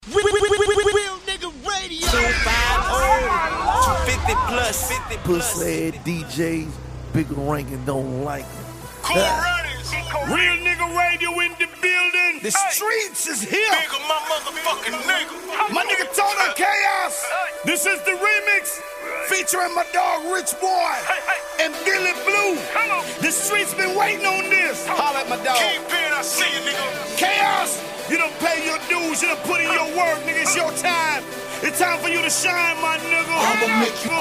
Real nigga radio. 250 plus. Pussy DJs, bigger ranking don't like it. Real nigga radio in the building. The streets is here. Bigger my motherfucking nigga. My nigga Total Chaos. This is the remix. Featuring my dog Rich Boy and Billy Blue. The streets been waiting on this. Holla at my dog. Kingpin, I see you, nigga. Chaos. You done pay your dues, you done put in your work, nigga. It's your time. It's time for you to shine, my nigga. I'ma make you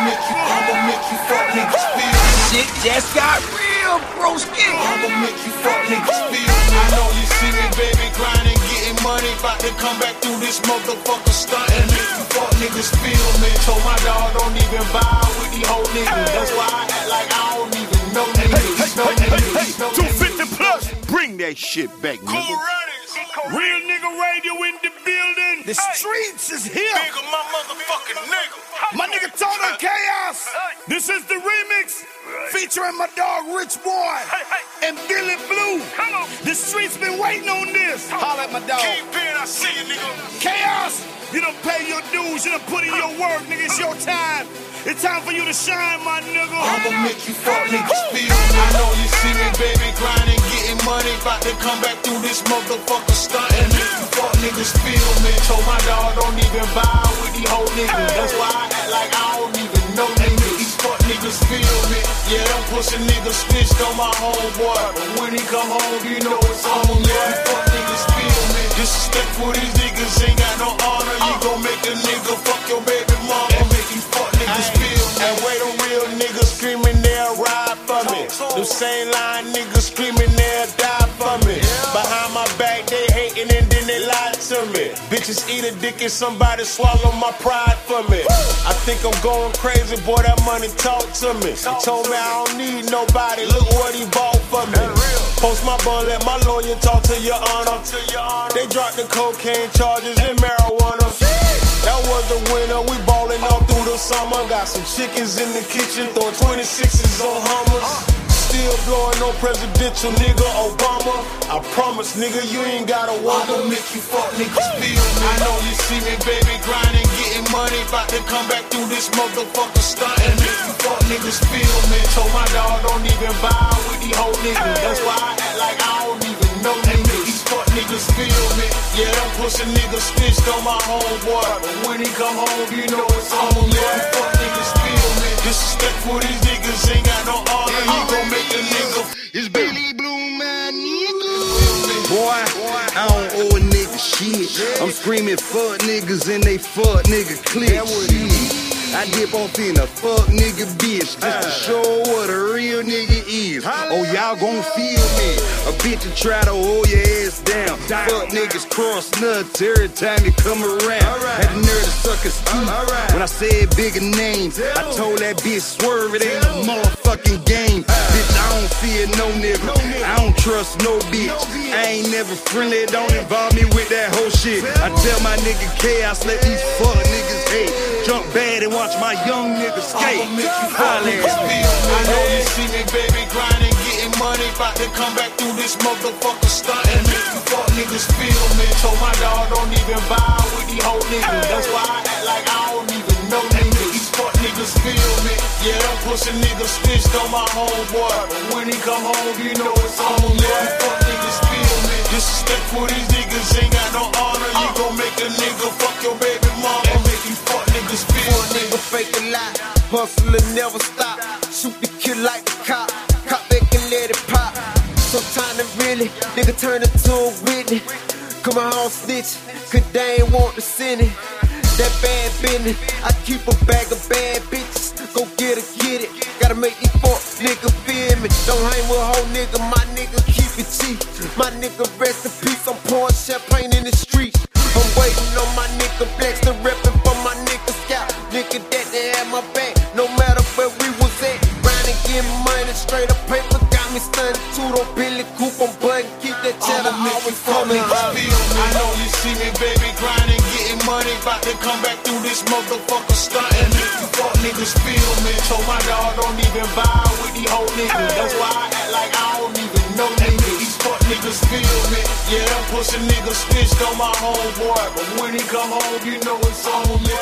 fuck niggas feel. Shit just got real, broski. I'ma make you fuck niggas feel. I know you see me, baby, grinding, getting money. About to come back through this motherfucker stunting. Make you fuck niggas feel me. Told my dog don't even vibe with these whole niggas. That's why I act like I don't even know niggas. No niggas. 250 plus. Bring that shit back, Cool nigga. Runnings. Real nigga radio in the building. The streets is here. Bigger my motherfucking nigga. My nigga Total Chaos. This is the remix. Featuring my dog Rich Boy and Billy Blue. The streets been waiting on this. Holla at my dog. Kingpin, I see you, nigga. Chaos. You done pay your dues, you done put in your work, nigga. It's your time. It's time for you to shine, my nigga. I'ma make you fuck niggas feel. I know you see me, baby, grinding, getting money. About to come back through this motherfucker stunting. Make you fuck niggas feel me. Told my dog don't even vibe with these whole niggas. That's why I act like I don't even know niggas. These fuck niggas feel me. Yeah, them pussy niggas snitched on my homeboy. But when he come home, you know it's on. Yeah, these fuck niggas feel me. Disrespectful, these niggas ain't got no honor. You gon' make a nigga fuck your baby mama. And make you fuck niggas feel me. And wait, them real niggas screaming they'll ride for me. Them same line niggas screaming they'll die for me. Behind my back they hating and then they lie to me. Bitches eat a dick and somebody swallow my pride for me. I think I'm going crazy, boy, that money talk to me. He told me I don't need nobody, look what he bought for me. Post my bun, let my lawyer talk to your honor. They dropped the cocaine charges and marijuana. That was the winter, we ballin' all through the summer. Got some chickens in the kitchen, throwing 26s on Hummers. Still blowing no presidential nigga Obama. I promise, nigga, you ain't gotta wonder. I'ma make you fuck niggas feel me. I know you see me, baby, grinding, getting money. About to come back through this motherfucker stunting. Make you fuck niggas feel me. Told my dog don't even vibe with these whole niggas. That's why I act like I don't even know niggas. These fuck niggas feel me. Yeah, them pussy niggas snitched on my homeboy. But when he come home, you know it's on. Yeah, them fuck niggas feel me. Disrespectful, these niggas ain't got no honor. You gon' make a nigga. It's Billy Blue, my nigga. Boy, I don't owe a nigga shit. I'm screaming fuck niggas and they fuck nigga click shit. I dip off in a fuck nigga bitch just to show what a real nigga is. Oh, y'all gon' feel me. A bitch to try to hold your ass down. Fuck niggas cross nuts every time you come around. Had the nerve to suck his teeth. When I said bigger names, I told that bitch swerve, it ain't a motherfucking game. Bitch, I don't fear no nigga. I don't trust no bitch. I ain't never friendly, don't involve me with that whole shit. I tell my nigga Chaos, let these fuck niggas hate. Jump bad and watch my young niggas skate. I'ma make you fuck niggas feel. I know you see me, baby, grinding, getting money. About to come back through this motherfucker stunting. Make you fuck niggas feel me. Told my dog don't even vibe with these whole niggas. That's why I act like I don't even know niggas. These fuck niggas feel me. Yeah, them pussy niggas snitched on my homeboy. But when he come home, you know it's on. Yeah, them fuck niggas feel me. Disrespectful, these niggas ain't got no honor. You gon' make a nigga fuck your baby mama. And make you fuck niggas feel me. Nigga fake a lie, hustle and never stop. Shoot the kid like the cop, cop back and let it pop. Sometimes it really, nigga turn into a Whitney. Come on home snitch, cause they ain't want to send it. That bad business, I keep a bag of bad bitches. Go get it, gotta make these fuck nigga feel me. Don't hang with a whole nigga, my nigga keep it cheap. My nigga rest in peace, I'm pouring champagne in the streets. I'm waiting on my nigga Flex to reppin' for my nigga Scout. Nigga that they had my back, no matter where we was at. Grinding, getting money, straight up paper, got me stunning too. Don't Billy Coop, I'm button, keep that cheddar always coming. I know you see me, baby, grinding, getting money. About to come back through this motherfucker stunting. Make you fuck niggas feel me. Told my dog don't even vibe with these whole niggas. That's why I act like I don't even know niggas. These fuck niggas niggas feel me. Yeah, them pussy niggas snitched on my homeboy, but when he come home, you know it's on me.